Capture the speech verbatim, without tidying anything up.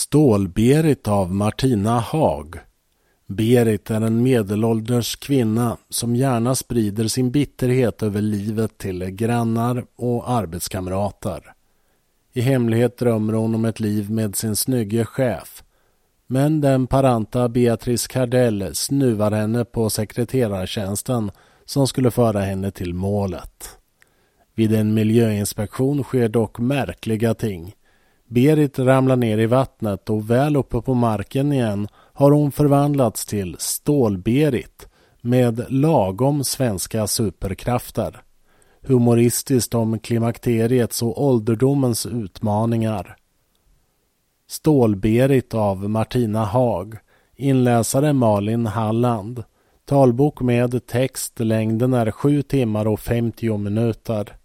Stål-Berit av Martina Haag. Berit är en medelålders kvinna som gärna sprider sin bitterhet över livet till grannar och arbetskamrater. I hemlighet drömmer hon om ett liv med sin snygge chef. Men den paranta Beatrice Kardell snuvar henne på sekreterartjänsten som skulle föra henne till målet. Vid en miljöinspektion sker dock märkliga ting. Berit ramlar ner i vattnet och väl uppe på marken igen har hon förvandlats till Stål-Berit med lagom svenska superkrafter. Humoristiskt om klimakteriets och ålderdomens utmaningar. Stål-Berit av Martina Haag. Inläsare Malin Halland. Talbok med text, längden är sju timmar och femtio minuter.